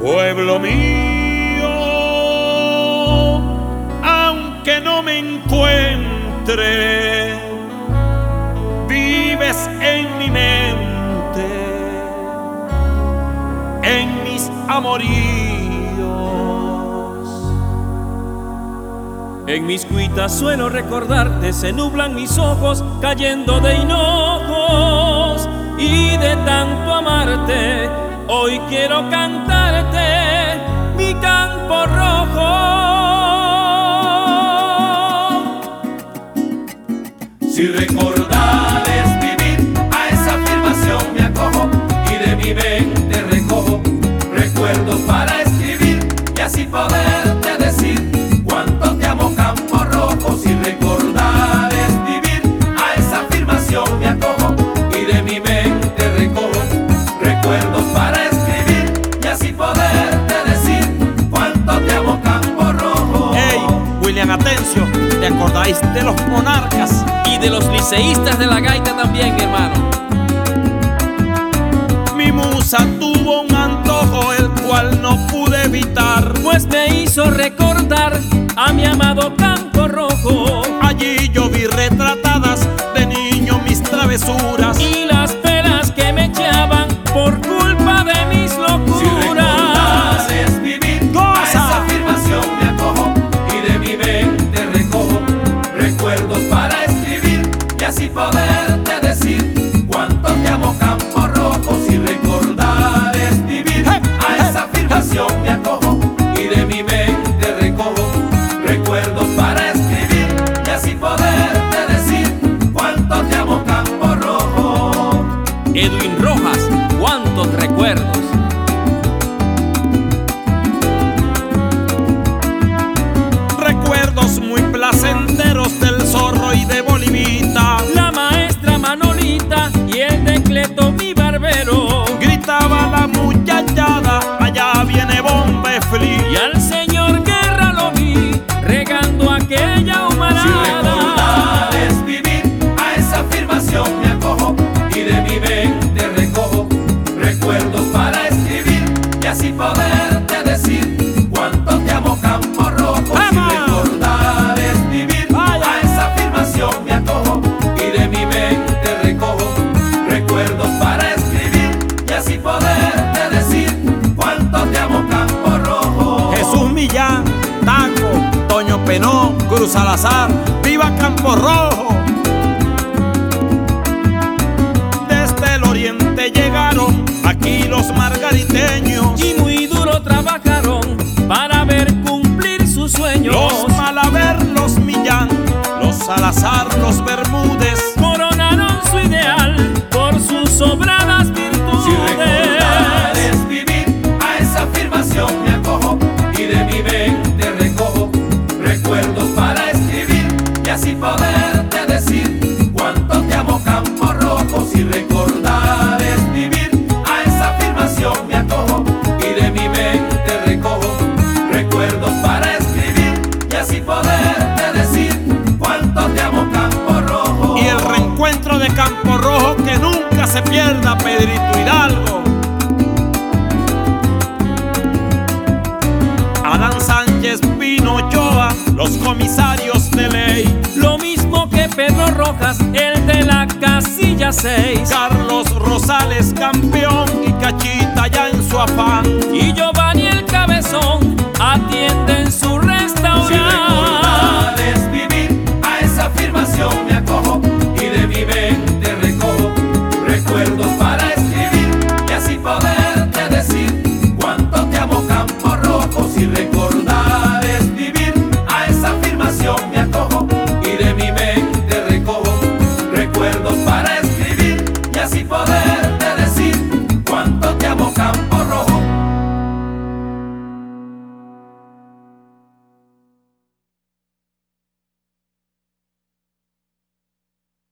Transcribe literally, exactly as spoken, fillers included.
pueblo mío, aunque no me encuentre, vives en mi mente, en mis amoríos. En mis cuitas suelo recordarte, se nublan mis ojos cayendo de hinojos, y de tanto amarte hoy quiero cantarte mi campo rojo. Si recordar es vivir, a esa afirmación me acojo, y de mi mente recojo recuerdos para escribir y así poderte decir cuánto te amo, campo rojo. Si recordar es vivir, a esa afirmación me acojo, y de mi mente recojo recuerdos para escribir y así poderte decir cuánto te amo, campo rojo. Hey, William Atencio, ¿te acordáis de los monarcas? Y de los liceístas de la gaita también, mi hermano. Mi musa tuvo un antojo el cual no pude evitar, pues me hizo recordar a mi amado campo rojo. Allí yo vi retratadas de niño mis travesuras y las penas que me echaban por culpa de mis locuras. Si recordar es vivir, ¡Goza! A esa afirmación me acojo, y de mi mente recojo recuerdos para escribir y así poderte decir cuánto te amo, campo rojo. Si recordar es vivir, hey, a hey, esa afirmación hey. me acojo, y de mi mente recojo recuerdos para escribir y así poderte decir cuánto te amo, campo rojo. Edwin Rojas, cuántos recuerdos. Recuerdos muy placenteros del zorro y de Bolivita, La maestra Manolita y el decleto mi barbero. gritaba la muchachada, allá viene Bomba Fli. Y al señor Guerra lo vi regando aquella Si humarada. recordar es vivir, a esa afirmación me acojo, y de mi mente recojo recuerdos para escribir y así poderte decir cuánto te amo, campo rojo. Si recordar es vivir, a esa afirmación me acojo, y de mi mente recojo recuerdos para escribir y así poderte decir cuánto te amo, campo rojo. Jesús Millán, Taco, Toño Penón, Cruz Salazar, viva Campo Rojo. Desde el oriente llegaron aquí los margariteños, Y muy duro trabajaron para ver cumplir sus sueños. los Malaver, los Millán, los Salazar, los Bermúdez. Coronaron su ideal por sus sobradas virtudes. Si recordar es vivir, a esa afirmación me acojo, y de mi mente recojo recuerdos para escribir y así poderte decir cuánto te amo, campo rojo. Si recordar es vivir, a esa afirmación me acojo, y de mi mente recojo recuerdos para escribir y así poderte decir cuánto te amo, campo rojo. Y el reencuentro de Campo Rojo que nunca se pierda, Pedrito Hidalgo. Adán Sánchez, Pino Ochoa, los comisarios de ley. Lo mismo que Pedro Rojas, el de la casilla seis. Carlos Rosales, campeón, y Cachorro